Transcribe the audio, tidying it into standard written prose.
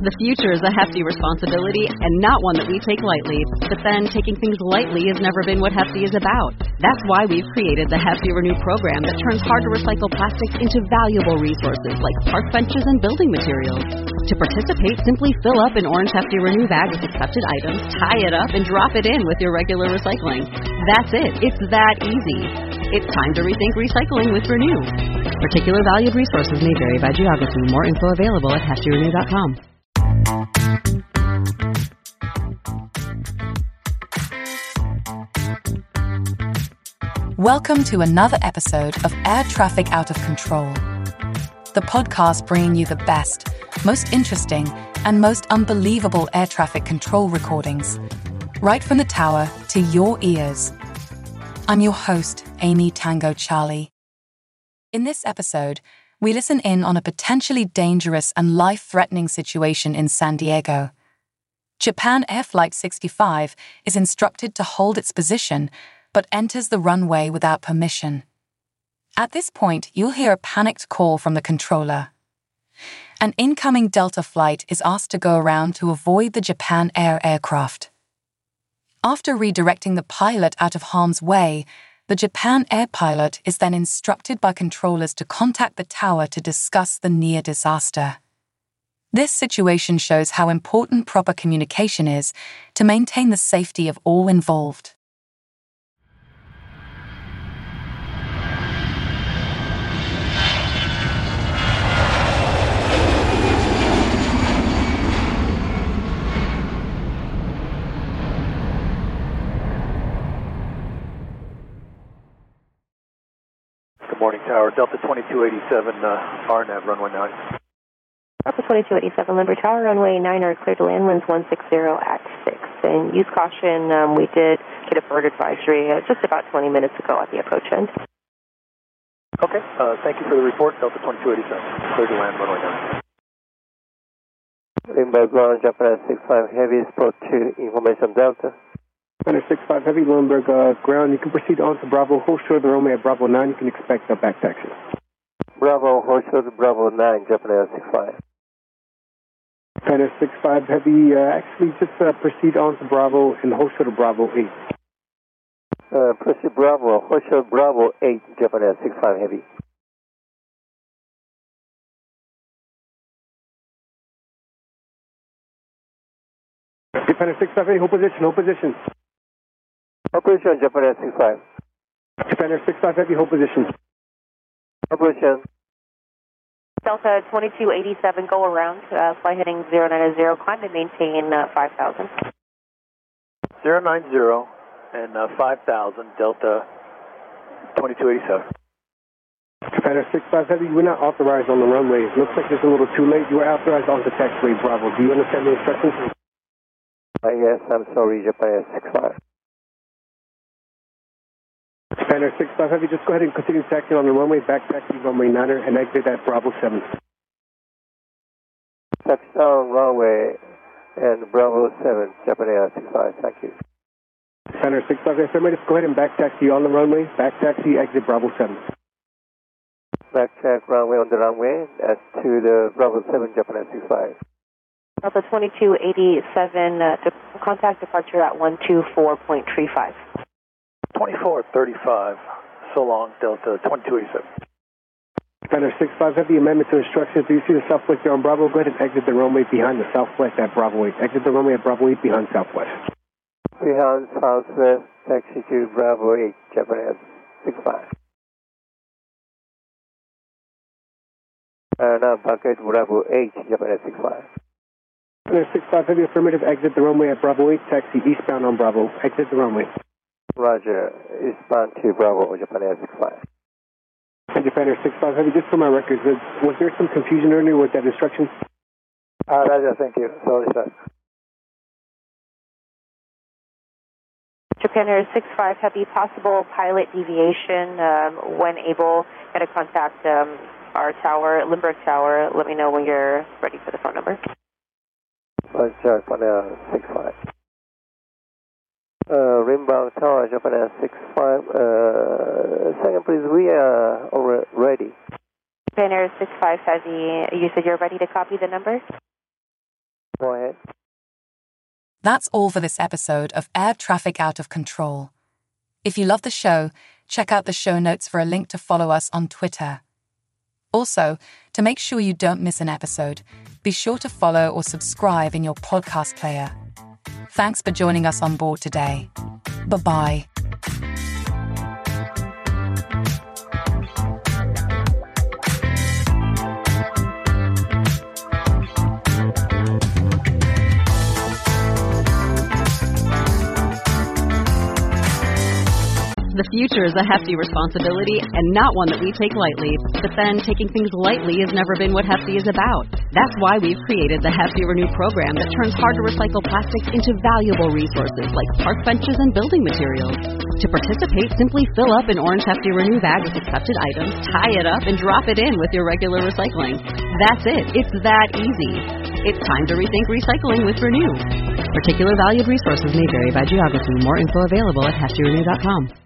The future is a hefty responsibility and not one that we take lightly. But then, taking things lightly has never been what Hefty is about. That's why we've created the Hefty Renew program that turns hard-to-recycle plastics into valuable resources like park benches and building materials. To participate, simply fill up an orange Hefty Renew bag with accepted items, tie it up, and drop it in with your regular recycling. That's it. It's that easy. It's time to rethink recycling with Renew. Particular valued resources may vary by geography. More info available at heftyrenew.com. Welcome to another episode of Air Traffic Out of Control, the podcast bringing you the best, most interesting, and most unbelievable air traffic control recordings, right from the tower to your ears. I'm your host, Amy Tango Charlie. In this episode, we listen in on a potentially dangerous and life-threatening situation in San Diego. Japan Air Flight 65 is instructed to hold its position, but enters the runway without permission. At this point, you'll hear a panicked call from the controller. An incoming Delta flight is asked to go around to avoid the Japan Air aircraft. After redirecting the pilot out of harm's way, the Japan Air pilot is then instructed by controllers to contact the tower to discuss the near disaster. This situation shows how important proper communication is to maintain the safety of all involved. Morning Tower, Delta 2287, RNAV, runway 9. Delta 2287, Limber Tower, runway 9 are clear to land, winds 160 at 6. And use caution, we did get a bird advisory just about 20 minutes ago at the approach end. Okay, thank you for the report, Delta 2287, clear to land, runway 9. Limber ground, Japan 65 Heavy, Spot 2, information Delta. Center 65 Heavy, Lindbergh ground. You can proceed on to Bravo. Hold short of the runway at Bravo 9. You can expect a back taxi. Bravo, hold short of Bravo 9, Japan Air 65. Center 65 Heavy, actually just proceed on to Bravo and hold short of Bravo 8. Proceed Bravo, hold short Bravo 8, Japan Air 65 Heavy. Center 65 Heavy, hold position, hold position. Operation Japan Air 65. Japan Air 65 Heavy, hold position. Operation. Delta 2287, go around, fly heading 090, climb and maintain 5,000. 090 and 5,000, Delta 2287. Japan Air 65 Heavy, we're not authorized on the runway. It looks like it's a little too late. You were authorized on the taxiway Bravo. Do you understand the instructions? Yes, I'm sorry, Japan Air 65. Japan Air 65 Heavy, just go ahead and continue taxiing on the runway, back taxi runway 9er, and exit at Bravo 7. Touchdown runway and Bravo 7, Japan Air 65, thank you. Japan Air 65 Heavy, just go ahead and back taxi on the runway, back taxi, exit Bravo 7. Back check runway on the runway to the Bravo 7, Japan Air 65. Delta 2287, to contact departure at 124.35. 2435, so long, Delta 2287. Japan Air 65 Heavy, amendment to instructions. Do you see the Southwest there on Bravo? Go ahead and exit the runway behind the Southwest at Bravo 8. Exit the runway at Bravo 8 behind Southwest. Behind Southwest, taxi to Bravo 8, Japan Air 65. Now back at Bravo 8, Japan Air 65. Japan Air 65 Heavy, affirmative, exit the runway at Bravo 8, taxi eastbound on Bravo. Exit the runway. Roger, eastbound to Bravo, Japan Air 65. And Japan Air 65 Heavy, just for my records, was there some confusion earlier with that instruction? Roger, thank you. Sorry, sir. Japan Air 65 Heavy, possible pilot deviation. When able, get a contact our tower, Limburg Tower. Let me know when you're ready for the phone number. Roger, Japan Air 65. Limburg Tower, Japan Air 65. Second, please, we are already ready. Japan Air 65 Heavy, you said you're ready to copy the number? That's all for this episode of Air Traffic Out of Control. If you love the show, check out the show notes for a link to follow us on Twitter. Also, to make sure you don't miss an episode, be sure to follow or subscribe in your podcast player. Thanks for joining us on board today. Bye-bye. The future is a hefty responsibility and not one that we take lightly. But then, taking things lightly has never been what Hefty is about. That's why we've created the Hefty Renew program that turns hard-to-recycle plastics into valuable resources like park benches and building materials. To participate, simply fill up an orange Hefty Renew bag with accepted items, tie it up, and drop it in with your regular recycling. That's it. It's that easy. It's time to rethink recycling with Renew. Particular valued resources may vary by geography. More info available at heftyrenew.com.